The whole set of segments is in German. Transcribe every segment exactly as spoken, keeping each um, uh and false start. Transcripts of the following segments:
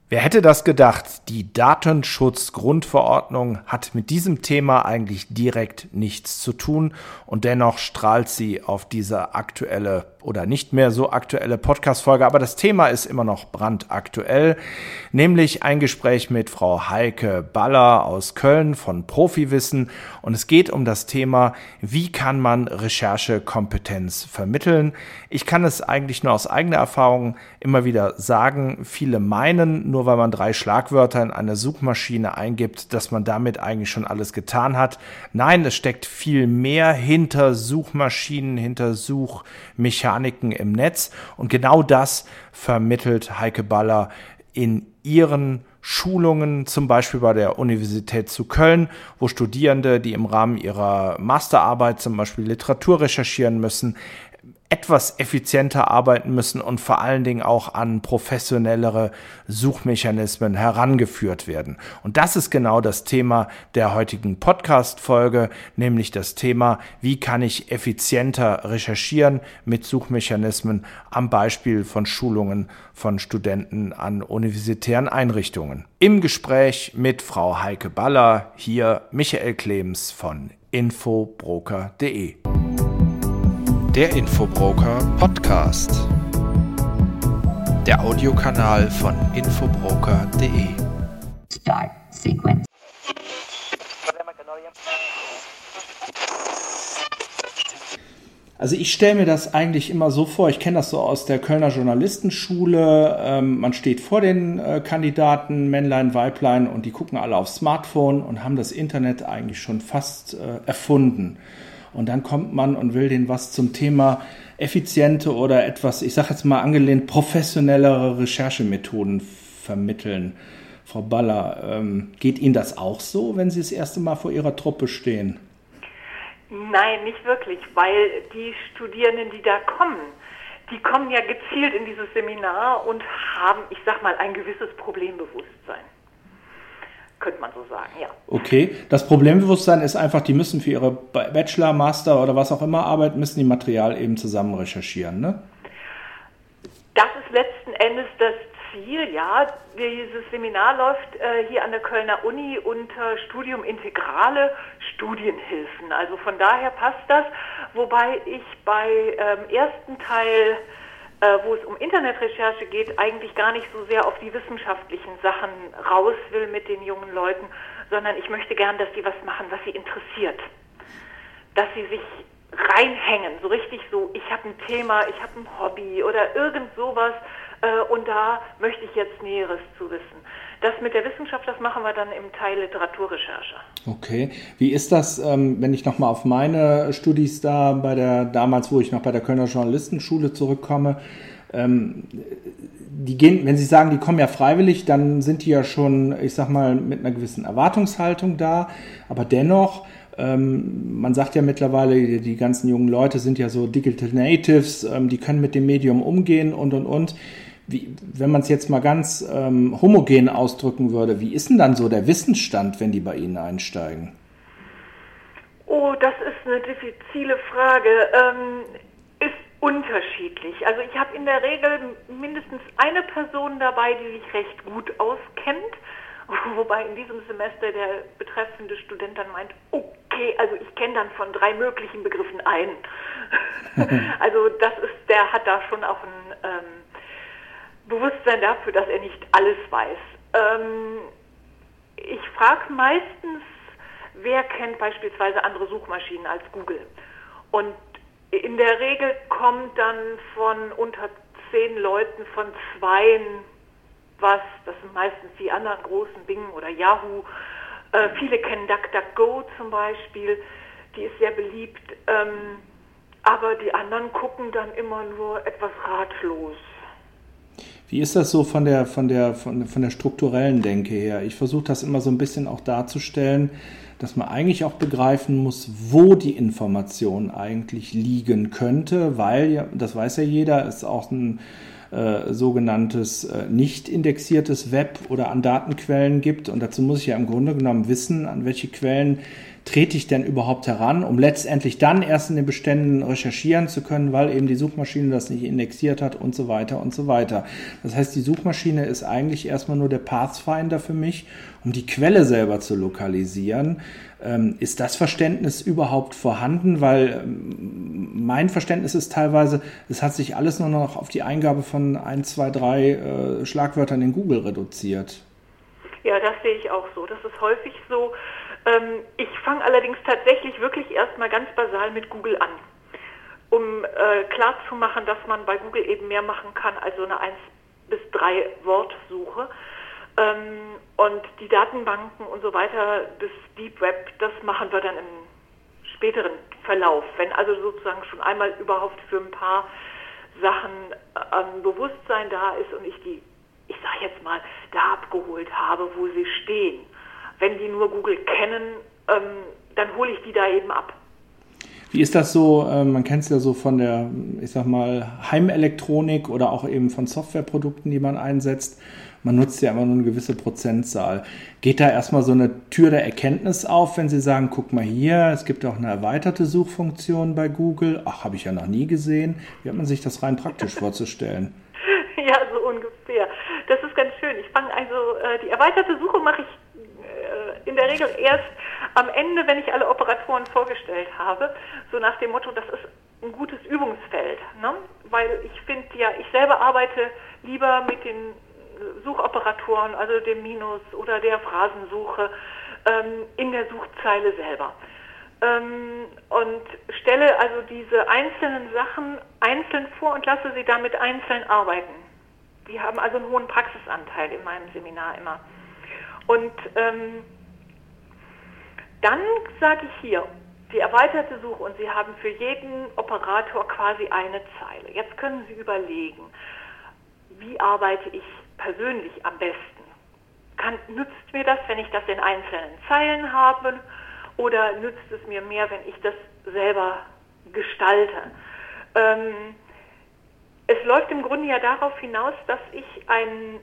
Wer hätte das gedacht? Die Datenschutzgrundverordnung hat mit diesem Thema eigentlich direkt nichts zu tun und dennoch strahlt sie auf diese aktuelle oder nicht mehr so aktuelle Podcast-Folge, aber das Thema ist immer noch brandaktuell, nämlich ein Gespräch mit Frau Heike Baller aus Köln von Profiwissen und es geht um das Thema, wie kann man Recherchekompetenz vermitteln. Ich kann es eigentlich nur aus eigener Erfahrung immer wieder sagen, viele meinen, nur weil man drei Schlagwörter in eine Suchmaschine eingibt, dass man damit eigentlich schon alles getan hat. Nein, es steckt viel mehr hinter Suchmaschinen, hinter Suchmechaniken im Netz. Und genau das vermittelt Heike Baller in ihren Schulungen, zum Beispiel bei der Universität zu Köln, wo Studierende, die im Rahmen ihrer Masterarbeit zum Beispiel Literatur recherchieren müssen, etwas effizienter arbeiten müssen und vor allen Dingen auch an professionellere Suchmechanismen herangeführt werden. Und das ist genau das Thema der heutigen Podcast-Folge, nämlich das Thema, wie kann ich effizienter recherchieren mit Suchmechanismen am Beispiel von Schulungen von Studenten an universitären Einrichtungen. Im Gespräch mit Frau Heike Baller, hier Michael Clemens von infobroker punkt de. Der Infobroker Podcast. Der Audiokanal von infobroker punkt de. Start Sequence. Also ich stelle mir das eigentlich immer so vor, ich kenne das so aus der Kölner Journalistenschule, ähm, man steht vor den äh, Kandidaten, Männlein, Weiblein, und die gucken alle aufs Smartphone und haben das Internet eigentlich schon fast äh, erfunden. Und dann kommt man und will denen was zum Thema effiziente oder etwas, ich sage jetzt mal angelehnt, professionellere Recherchemethoden vermitteln. Frau Baller, ähm, geht Ihnen das auch so, wenn Sie das erste Mal vor Ihrer Truppe stehen? Nein, nicht wirklich, weil die Studierenden, die da kommen, die kommen ja gezielt in dieses Seminar und haben, ich sag mal, ein gewisses Problembewusstsein. Könnte man so sagen, ja. Okay, das Problembewusstsein ist einfach, die müssen für ihre Bachelor, Master oder was auch immer arbeiten, müssen die Material eben zusammen recherchieren, ne? Das ist letzten Endes das Ziel, ja. Dieses Seminar läuft äh, hier an der Kölner Uni unter Studium Integrale Studienhilfen. Also von daher passt das, wobei ich bei ähm, ersten Teil, äh, wo es um Internetrecherche geht, eigentlich gar nicht so sehr auf die wissenschaftlichen Sachen raus will mit den jungen Leuten, sondern ich möchte gern, dass sie was machen, was sie interessiert. Dass sie sich reinhängen, so richtig so, ich habe ein Thema, ich habe ein Hobby oder irgend sowas äh, und da möchte ich jetzt Näheres zu wissen. Das mit der Wissenschaft, das machen wir dann im Teil Literaturrecherche. Okay. Wie ist das, ähm, wenn ich nochmal auf meine Studis da bei der, damals, wo ich noch bei der Kölner Journalistenschule zurückkomme, ähm, die gehen, wenn Sie sagen, die kommen ja freiwillig, dann sind die ja schon, ich sag mal, mit einer gewissen Erwartungshaltung da, aber dennoch, ähm, man sagt ja mittlerweile, die, die ganzen jungen Leute sind ja so Digital Natives, ähm, die können mit dem Medium umgehen und, und, und. Wie, wenn man es jetzt mal ganz ähm, homogen ausdrücken würde, wie ist denn dann so der Wissensstand, wenn die bei Ihnen einsteigen? Oh, das ist eine diffizile Frage. Ähm, ist unterschiedlich. Also ich habe in der Regel mindestens eine Person dabei, die sich recht gut auskennt, wobei in diesem Semester der betreffende Student dann meint, okay, also ich kenne dann von drei möglichen Begriffen einen. Also das ist, der hat da schon auch ein ähm, Bewusstsein dafür, dass er nicht alles weiß. Ähm, ich frage meistens, wer kennt beispielsweise andere Suchmaschinen als Google? Und in der Regel kommt dann von unter zehn Leuten von zweien was, das sind meistens die anderen großen, Bing oder Yahoo. Äh, viele kennen DuckDuckGo zum Beispiel, die ist sehr beliebt. Ähm, aber die anderen gucken dann immer nur etwas ratlos. Wie ist das so von der, von der, von, von der strukturellen Denke her? Ich versuche das immer so ein bisschen auch darzustellen, dass man eigentlich auch begreifen muss, wo die Information eigentlich liegen könnte, weil, ja, das weiß ja jeder, es auch ein äh, sogenanntes äh, nicht indexiertes Web oder an Datenquellen gibt. Und dazu muss ich ja im Grunde genommen wissen, an welche Quellen trete ich denn überhaupt heran, um letztendlich dann erst in den Beständen recherchieren zu können, weil eben die Suchmaschine das nicht indexiert hat und so weiter und so weiter. Das heißt, die Suchmaschine ist eigentlich erstmal nur der Pathfinder für mich, um die Quelle selber zu lokalisieren. Ähm, ist das Verständnis überhaupt vorhanden? Weil ähm, mein Verständnis ist teilweise, es hat sich alles nur noch auf die Eingabe von ein, zwei, drei äh, Schlagwörtern in Google reduziert. Ja, das sehe ich auch so. Das ist häufig so. Ähm, ich fange allerdings tatsächlich wirklich erstmal ganz basal mit Google an, um äh, klarzumachen, dass man bei Google eben mehr machen kann als so eine eins bis drei Wortsuche. Ähm, und die Datenbanken und so weiter, das Deep Web, das machen wir dann im späteren Verlauf. Wenn also sozusagen schon einmal überhaupt für ein paar Sachen ähm, Bewusstsein da ist und ich die, ich sage jetzt mal, da abgeholt habe, wo sie stehen. Wenn die nur Google kennen, ähm, dann hole ich die da eben ab. Wie ist das so, äh, man kennt es ja so von der, ich sag mal, Heimelektronik oder auch eben von Softwareprodukten, die man einsetzt. Man nutzt ja immer nur eine gewisse Prozentzahl. Geht da erstmal so eine Tür der Erkenntnis auf, wenn Sie sagen, guck mal hier, es gibt auch eine erweiterte Suchfunktion bei Google. Ach, habe ich ja noch nie gesehen. Wie hat man sich das rein praktisch vorzustellen? Ja, so ungefähr. Das ist ganz schön. Ich fange also, äh, die erweiterte Suche mache ich in der Regel erst am Ende, wenn ich alle Operatoren vorgestellt habe, so nach dem Motto, das ist ein gutes Übungsfeld, ne? Weil ich finde ja, ich selber arbeite lieber mit den Suchoperatoren, also dem Minus oder der Phrasensuche ähm, in der Suchzeile selber ähm, und stelle also diese einzelnen Sachen einzeln vor und lasse sie damit einzeln arbeiten. Die haben also einen hohen Praxisanteil in meinem Seminar immer. Und ähm, dann sage ich hier, die erweiterte Suche und Sie haben für jeden Operator quasi eine Zeile. Jetzt können Sie überlegen, wie arbeite ich persönlich am besten? Kann, nützt mir das, wenn ich das in einzelnen Zeilen habe, oder nützt es mir mehr, wenn ich das selber gestalte? Ähm, es läuft im Grunde ja darauf hinaus, dass ich ein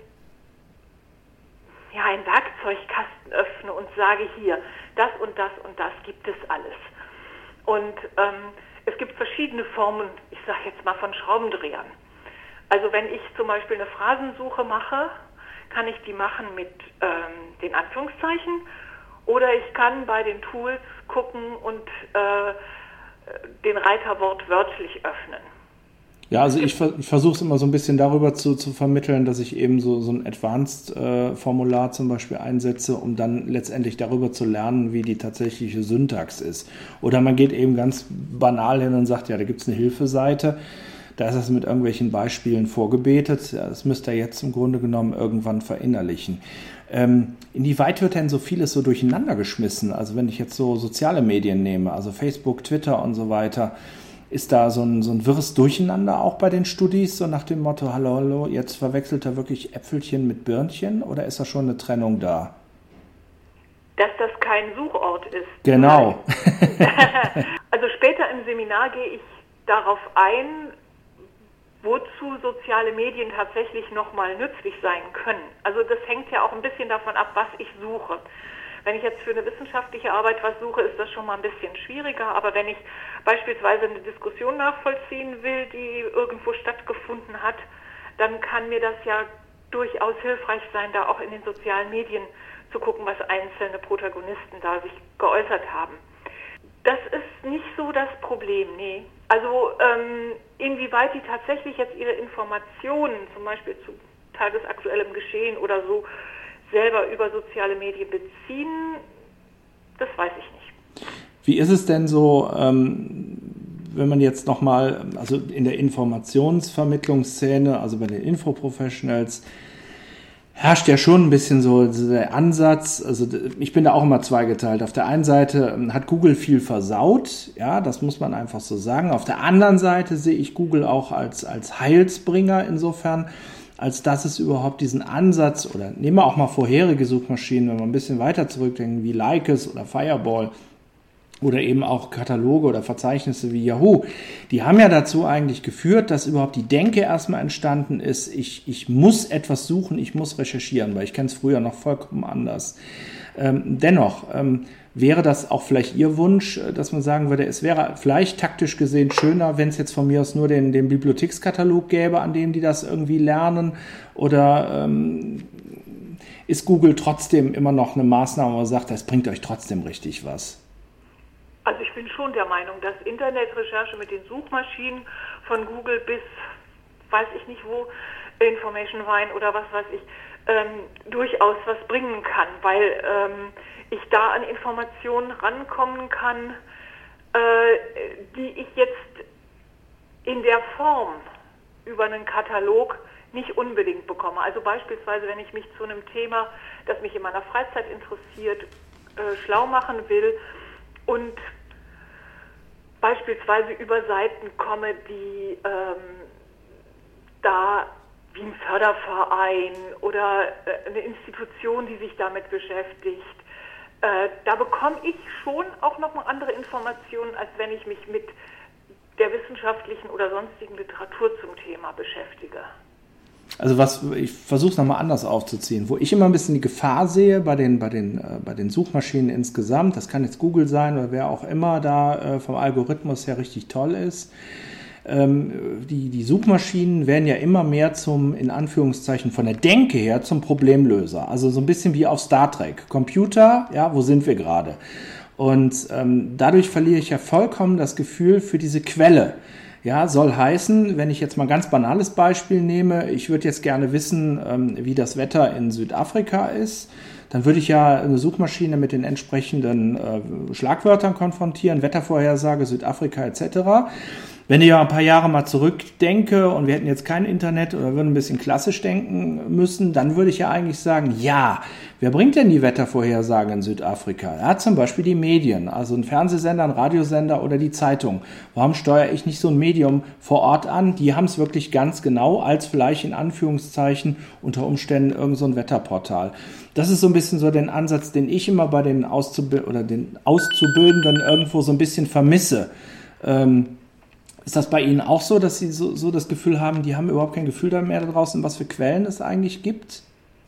ja, einen Werkzeugkasten öffne und sage, hier, das und das und das gibt es alles. Und ähm, es gibt verschiedene Formen, ich sage jetzt mal von Schraubendrehern. Also wenn ich zum Beispiel eine Phrasensuche mache, kann ich die machen mit ähm, den Anführungszeichen, oder ich kann bei den Tools gucken und äh, den Reiter wortwörtlich öffnen. Ja, also ich, ich versuche es immer so ein bisschen darüber zu, zu vermitteln, dass ich eben so, so ein Advanced-Formular äh, zum Beispiel einsetze, um dann letztendlich darüber zu lernen, wie die tatsächliche Syntax ist. Oder man geht eben ganz banal hin und sagt, ja, da gibt es eine Hilfeseite, da ist es mit irgendwelchen Beispielen vorgebetet. Ja, das müsst ihr jetzt im Grunde genommen irgendwann verinnerlichen. Ähm, inwieweit wird denn so vieles so durcheinander geschmissen? Also wenn ich jetzt so soziale Medien nehme, also Facebook, Twitter und so weiter, ist da so ein, so ein wirres Durcheinander auch bei den Studis, so nach dem Motto, hallo, hallo, jetzt verwechselt er wirklich Äpfelchen mit Birnchen, oder ist da schon eine Trennung da? Dass das kein Suchort ist. Genau. Also später im Seminar gehe ich darauf ein, wozu soziale Medien tatsächlich nochmal nützlich sein können. Also das hängt ja auch ein bisschen davon ab, was ich suche. Wenn ich jetzt für eine wissenschaftliche Arbeit was suche, ist das schon mal ein bisschen schwieriger. Aber wenn ich beispielsweise eine Diskussion nachvollziehen will, die irgendwo stattgefunden hat, dann kann mir das ja durchaus hilfreich sein, da auch in den sozialen Medien zu gucken, was einzelne Protagonisten da sich geäußert haben. Das ist nicht so das Problem, nee. Also ähm, inwieweit die tatsächlich jetzt ihre Informationen, zum Beispiel zu tagesaktuellem Geschehen oder so, selber über soziale Medien beziehen, das weiß ich nicht. Wie ist es denn so, ähm, wenn man jetzt nochmal, also in der Informationsvermittlungsszene, also bei den Infoprofessionals, herrscht ja schon ein bisschen so der Ansatz, also ich bin da auch immer zweigeteilt. Auf der einen Seite hat Google viel versaut, ja, das muss man einfach so sagen. Auf der anderen Seite sehe ich Google auch als, als Heilsbringer insofern, als dass es überhaupt diesen Ansatz, oder nehmen wir auch mal vorherige Suchmaschinen, wenn wir ein bisschen weiter zurückdenken, wie Lycus oder Fireball, oder eben auch Kataloge oder Verzeichnisse wie Yahoo, die haben ja dazu eigentlich geführt, dass überhaupt die Denke erstmal entstanden ist, ich, ich muss etwas suchen, ich muss recherchieren, weil ich kenne es früher noch vollkommen anders. Ähm, dennoch ähm, wäre das auch vielleicht Ihr Wunsch, dass man sagen würde, es wäre vielleicht taktisch gesehen schöner, wenn es jetzt von mir aus nur den, den Bibliothekskatalog gäbe, an dem die das irgendwie lernen, oder ähm, ist Google trotzdem immer noch eine Maßnahme, wo man sagt, das bringt euch trotzdem richtig was? Also ich bin schon der Meinung, dass Internetrecherche mit den Suchmaschinen von Google bis, weiß ich nicht wo, Information Vine oder was weiß ich, ähm, durchaus was bringen kann, weil ähm, ich da an Informationen rankommen kann, äh, die ich jetzt in der Form über einen Katalog nicht unbedingt bekomme. Also beispielsweise, wenn ich mich zu einem Thema, das mich in meiner Freizeit interessiert, äh, schlau machen will und beispielsweise über Seiten komme, die ähm, da wie ein Förderverein oder äh, eine Institution, die sich damit beschäftigt, äh, da bekomme ich schon auch nochmal andere Informationen, als wenn ich mich mit der wissenschaftlichen oder sonstigen Literatur zum Thema beschäftige. Also was, ich versuche es nochmal anders aufzuziehen, wo ich immer ein bisschen die Gefahr sehe bei den, bei den, äh, bei den Suchmaschinen insgesamt, das kann jetzt Google sein oder wer auch immer da äh, vom Algorithmus her richtig toll ist, ähm, die, die Suchmaschinen werden ja immer mehr zum, in Anführungszeichen von der Denke her, zum Problemlöser. Also so ein bisschen wie auf Star Trek. Computer, ja, wo sind wir gerade? Und ähm, dadurch verliere ich ja vollkommen das Gefühl für diese Quelle. Ja, soll heißen, wenn ich jetzt mal ein ganz banales Beispiel nehme, ich würde jetzt gerne wissen, ähm, wie das Wetter in Südafrika ist, dann würde ich ja eine Suchmaschine mit den entsprechenden äh, Schlagwörtern konfrontieren, Wettervorhersage, Südafrika et cetera. Wenn ich ja ein paar Jahre mal zurückdenke und wir hätten jetzt kein Internet oder würden ein bisschen klassisch denken müssen, dann würde ich ja eigentlich sagen, ja, wer bringt denn die Wettervorhersagen in Südafrika? Ja, zum Beispiel die Medien, also ein Fernsehsender, ein Radiosender oder die Zeitung. Warum steuere ich nicht so ein Medium vor Ort an? Die haben es wirklich ganz genau, als vielleicht in Anführungszeichen unter Umständen irgend so ein Wetterportal. Das ist so ein bisschen so der Ansatz, den ich immer bei den Auszubild- oder den Auszubildenden irgendwo so ein bisschen vermisse. Ähm, Ist das bei Ihnen auch so, dass Sie so, so das Gefühl haben, die haben überhaupt kein Gefühl mehr da draußen, was für Quellen es eigentlich gibt?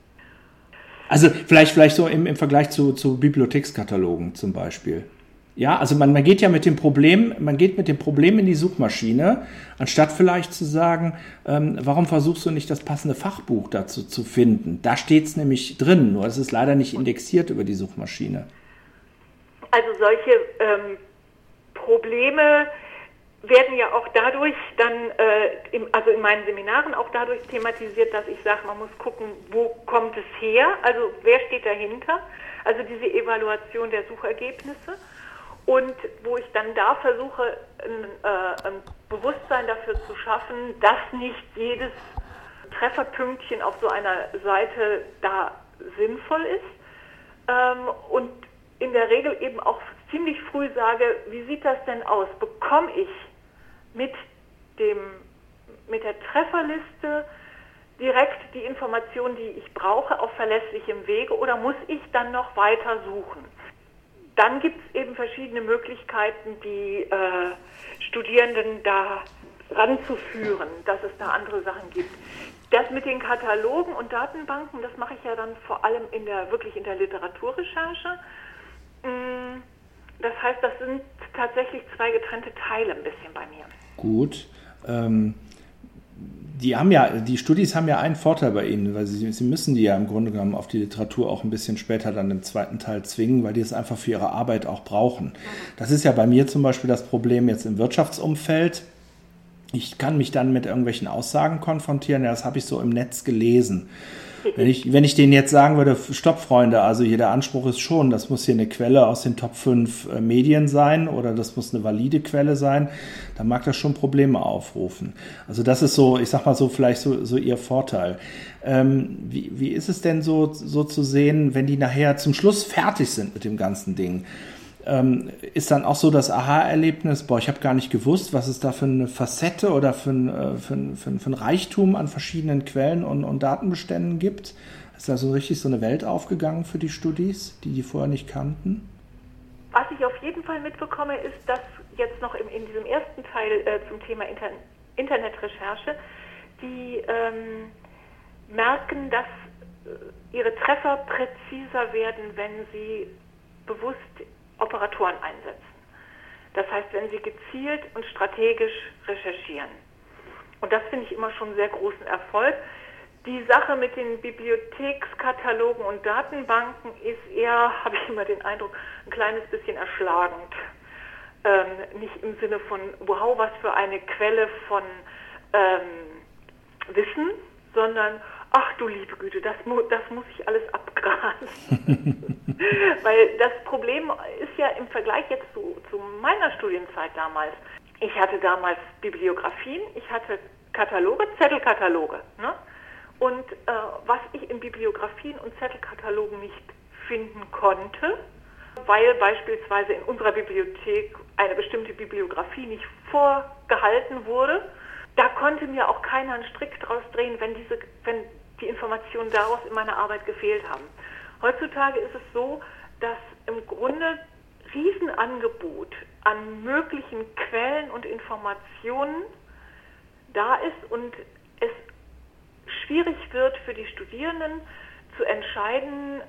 Also vielleicht, vielleicht so im, im Vergleich zu, zu Bibliothekskatalogen zum Beispiel. Ja, also man, man geht ja mit dem Problem, man geht mit dem Problem in die Suchmaschine, anstatt vielleicht zu sagen, ähm, warum versuchst du nicht das passende Fachbuch dazu zu finden? Da steht es nämlich drin, nur es ist leider nicht indexiert über die Suchmaschine. Also solche ähm, Probleme werden ja auch dadurch dann, äh, im, also in meinen Seminaren auch dadurch thematisiert, dass ich sage, man muss gucken, wo kommt es her, also wer steht dahinter, also diese Evaluation der Suchergebnisse, und wo ich dann da versuche, ein, äh, ein Bewusstsein dafür zu schaffen, dass nicht jedes Trefferpünktchen auf so einer Seite da sinnvoll ist, ähm, und in der Regel eben auch ziemlich früh sage, wie sieht das denn aus? Bekomme ich mit dem, mit der Trefferliste direkt die Informationen, die ich brauche, auf verlässlichem Wege, oder muss ich dann noch weiter suchen? Dann gibt es eben verschiedene Möglichkeiten, die äh, Studierenden da ranzuführen, dass es da andere Sachen gibt. Das mit den Katalogen und Datenbanken, das mache ich ja dann vor allem in der, wirklich in der Literaturrecherche. Das heißt, das sind tatsächlich zwei getrennte Teile ein bisschen bei mir. Gut. Ähm, die haben ja, die Studis haben ja einen Vorteil bei Ihnen, weil sie, sie müssen die ja im Grunde genommen auf die Literatur auch ein bisschen später dann im zweiten Teil zwingen, weil die es einfach für ihre Arbeit auch brauchen. Das ist ja bei mir zum Beispiel das Problem jetzt im Wirtschaftsumfeld. Ich kann mich dann mit irgendwelchen Aussagen konfrontieren, ja, das habe ich so im Netz gelesen. Wenn ich, wenn ich denen jetzt sagen würde, stopp, Freunde, also hier der Anspruch ist schon, das muss hier eine Quelle aus den Top fünf äh, Medien sein oder das muss eine valide Quelle sein, dann mag das schon Probleme aufrufen. Also das ist so, ich sag mal so, vielleicht so, so ihr Vorteil. Ähm, wie, wie ist es denn so, so zu sehen, wenn die nachher zum Schluss fertig sind mit dem ganzen Ding? Ähm, ist dann auch so das Aha-Erlebnis, boah, ich habe gar nicht gewusst, was es da für eine Facette oder für ein, äh, für ein, für ein, für ein Reichtum an verschiedenen Quellen und, und Datenbeständen gibt? Ist da so richtig so eine Welt aufgegangen für die Studis, die die vorher nicht kannten? Was ich auf jeden Fall mitbekomme, ist, dass jetzt noch im, in diesem ersten Teil äh, zum Thema Inter- Internetrecherche, die ähm, merken, dass äh, ihre Treffer präziser werden, wenn sie bewusst Operatoren einsetzen. Das heißt, wenn sie gezielt und strategisch recherchieren. Und das finde ich immer schon einen sehr großen Erfolg. Die Sache mit den Bibliothekskatalogen und Datenbanken ist eher, habe ich immer den Eindruck, ein kleines bisschen erschlagend. Ähm, nicht im Sinne von, wow, was für eine Quelle von ähm, Wissen, sondern, ach du liebe Güte, das, mu- das muss ich alles abgrasen. Weil das Problem ist ja im Vergleich jetzt zu, zu meiner Studienzeit damals, ich hatte damals Bibliografien, ich hatte Kataloge, Zettelkataloge, ne? Und äh, was ich in Bibliografien und Zettelkatalogen nicht finden konnte, weil beispielsweise in unserer Bibliothek eine bestimmte Bibliografie nicht vorgehalten wurde, da konnte mir auch keiner einen Strick draus drehen, wenn diese, wenn die Informationen daraus in meiner Arbeit gefehlt haben. Heutzutage ist es so, dass im Grunde Riesenangebot an möglichen Quellen und Informationen da ist und es schwierig wird für die Studierenden zu entscheiden,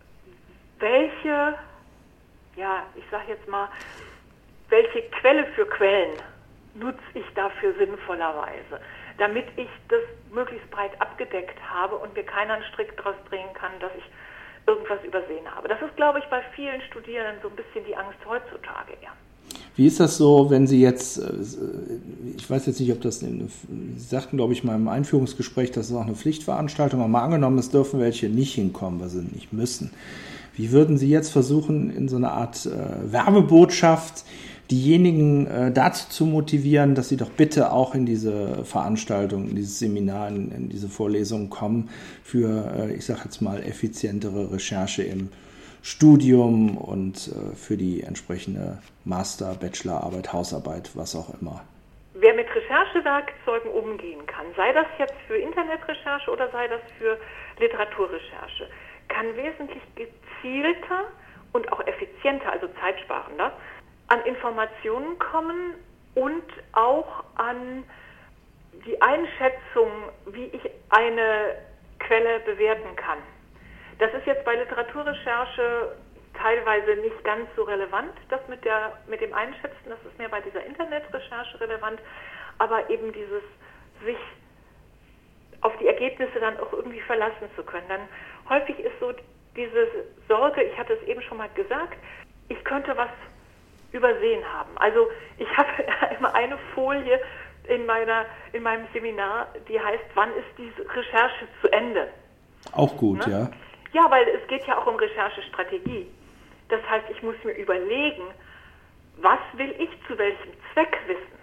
welche, ja, ich sage jetzt mal, welche Quelle für Quellen nutze ich dafür sinnvollerweise, damit ich das möglichst breit abgedeckt habe und mir keiner einen Strick daraus drehen kann, dass ich irgendwas übersehen habe. Das ist, glaube ich, bei vielen Studierenden so ein bisschen die Angst heutzutage, ja. Wie ist das so, wenn Sie jetzt, ich weiß jetzt nicht, ob das, Sie sagten, glaube ich, mal im Einführungsgespräch, das ist auch eine Pflichtveranstaltung, aber mal angenommen, es dürfen welche nicht hinkommen, weil sie nicht müssen. Wie würden Sie jetzt versuchen, in so einer Art äh, Werbebotschaft diejenigen äh, dazu zu motivieren, dass sie doch bitte auch in diese Veranstaltung, in dieses Seminar, in, in diese Vorlesung kommen für, äh, ich sage jetzt mal, effizientere Recherche im Studium und äh, für die entsprechende Master-, Bachelorarbeit, Hausarbeit, was auch immer. Wer mit Recherchewerkzeugen umgehen kann, sei das jetzt für Internetrecherche oder sei das für Literaturrecherche, kann wesentlich gezielter und auch effizienter, also zeitsparender, an Informationen kommen und auch an die Einschätzung, wie ich eine Quelle bewerten kann. Das ist jetzt bei Literaturrecherche teilweise nicht ganz so relevant, das mit der mit dem Einschätzen, das ist mehr bei dieser Internetrecherche relevant, aber eben dieses sich auf die Ergebnisse dann auch irgendwie verlassen zu können. Dann häufig ist so diese Sorge, ich hatte es eben schon mal gesagt, ich könnte was übersehen haben. Also ich habe immer eine Folie in meiner in meinem Seminar, die heißt, wann ist diese Recherche zu Ende? Auch gut, ne? Ja. Ja, weil es geht ja auch um Recherchestrategie. Das heißt, ich muss mir überlegen, was will ich zu welchem Zweck wissen?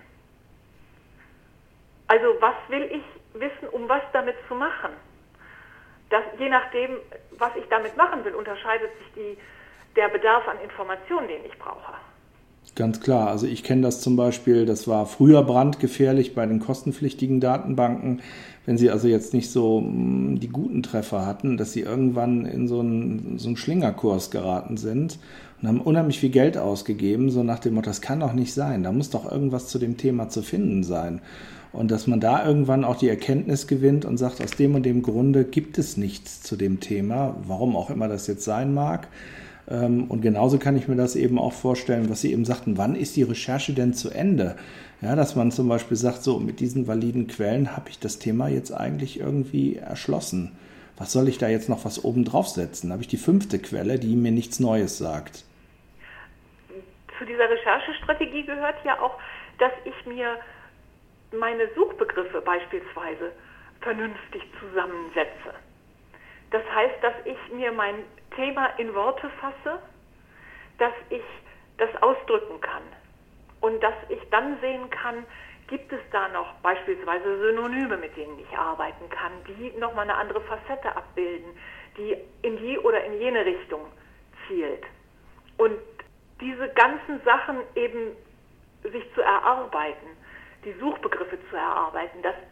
Also was will ich wissen, um was damit zu machen? Das, je nachdem, was ich damit machen will, unterscheidet sich die, der Bedarf an Informationen, den ich brauche. Ganz klar. Also ich kenne das zum Beispiel, das war früher brandgefährlich bei den kostenpflichtigen Datenbanken, wenn sie also jetzt nicht so mh, die guten Treffer hatten, dass sie irgendwann in so einen, so einen Schlingerkurs geraten sind und haben unheimlich viel Geld ausgegeben, so nach dem Motto, das kann doch nicht sein, da muss doch irgendwas zu dem Thema zu finden sein. Und dass man da irgendwann auch die Erkenntnis gewinnt und sagt, aus dem und dem Grunde gibt es nichts zu dem Thema, warum auch immer das jetzt sein mag. Und genauso kann ich mir das eben auch vorstellen, was Sie eben sagten, wann ist die Recherche denn zu Ende? Ja, dass man zum Beispiel sagt, so mit diesen validen Quellen habe ich das Thema jetzt eigentlich irgendwie erschlossen. Was soll ich da jetzt noch was oben draufsetzen? Habe ich die fünfte Quelle, die mir nichts Neues sagt? Zu dieser Recherchestrategie gehört ja auch, dass ich mir meine Suchbegriffe beispielsweise vernünftig zusammensetze. Das heißt, dass ich mir mein Thema in Worte fasse, dass ich das ausdrücken kann und dass ich dann sehen kann, gibt es da noch beispielsweise Synonyme, mit denen ich arbeiten kann, die nochmal eine andere Facette abbilden, die in die oder in jene Richtung zielt. Und diese ganzen Sachen eben sich zu erarbeiten, die Suchbegriffe zu erarbeiten, das Abarbeiten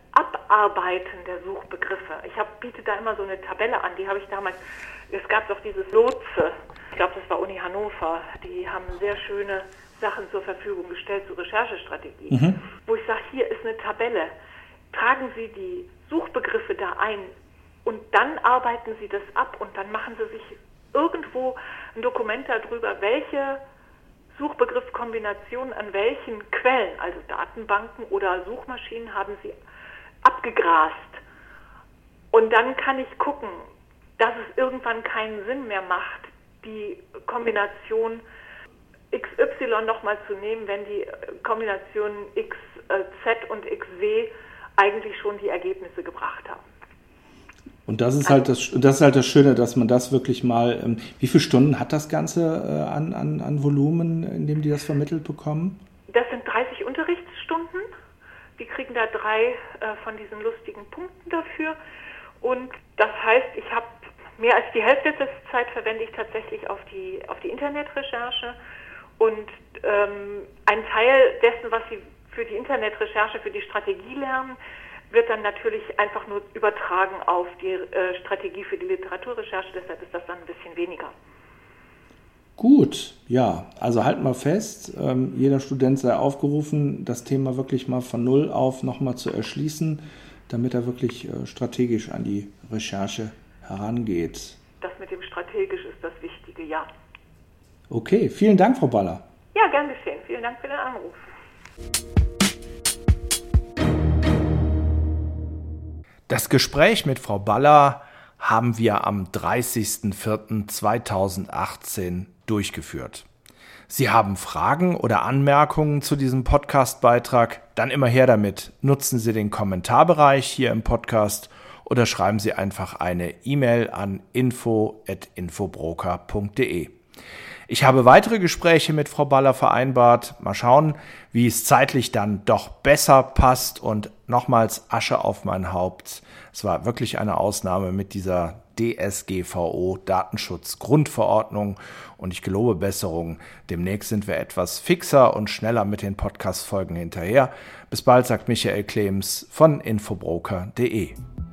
Überarbeiten der Suchbegriffe. Ich hab, biete da immer so eine Tabelle an, die habe ich damals, es gab doch dieses Lotse, ich glaube, das war Uni Hannover, die haben sehr schöne Sachen zur Verfügung gestellt zur Recherchestrategie, mhm. wo ich sage, hier ist eine Tabelle, tragen Sie die Suchbegriffe da ein und dann arbeiten Sie das ab und dann machen Sie sich irgendwo ein Dokument darüber, welche Suchbegriffskombinationen an welchen Quellen, also Datenbanken oder Suchmaschinen, haben Sie abgegrast. Und dann kann ich gucken, dass es irgendwann keinen Sinn mehr macht, die Kombination X Y nochmal zu nehmen, wenn die Kombination X Z und X W eigentlich schon die Ergebnisse gebracht haben. Und das ist halt das, das ist halt das Schöne, dass man das wirklich mal, ähm, wie viele Stunden hat das Ganze äh, an, an, an Volumen, in dem die das vermittelt bekommen? Das sind dreißig Unterrichtsstunden. Die kriegen da drei äh, von diesen lustigen Punkten dafür. Und das heißt, ich habe mehr als die Hälfte der Zeit verwende ich tatsächlich auf die, auf die Internetrecherche. Und ähm, ein Teil dessen, was Sie für die Internetrecherche, für die Strategie lernen, wird dann natürlich einfach nur übertragen auf die äh, Strategie für die Literaturrecherche, deshalb ist das dann ein bisschen weniger. Gut, ja, also halt mal fest, ähm, jeder Student sei aufgerufen, das Thema wirklich mal von Null auf nochmal zu erschließen, damit er wirklich äh, strategisch an die Recherche herangeht. Das mit dem strategisch ist das Wichtige, ja. Okay, vielen Dank, Frau Baller. Ja, gern geschehen. Vielen Dank für den Anruf. Das Gespräch mit Frau Baller haben wir am dreißigsten vierten zweitausendachtzehn durchgeführt. Sie haben Fragen oder Anmerkungen zu diesem Podcast-Beitrag? Dann immer her damit. Nutzen Sie den Kommentarbereich hier im Podcast oder schreiben Sie einfach eine E-Mail an info at infobroker punkt de. Ich habe weitere Gespräche mit Frau Baller vereinbart. Mal schauen, wie es zeitlich dann doch besser passt und nochmals Asche auf mein Haupt. Es war wirklich eine Ausnahme mit dieser D S G V O Datenschutzgrundverordnung und ich gelobe Besserung. Demnächst sind wir etwas fixer und schneller mit den Podcast-Folgen hinterher. Bis bald, sagt Michael Klems von infobroker punkt de.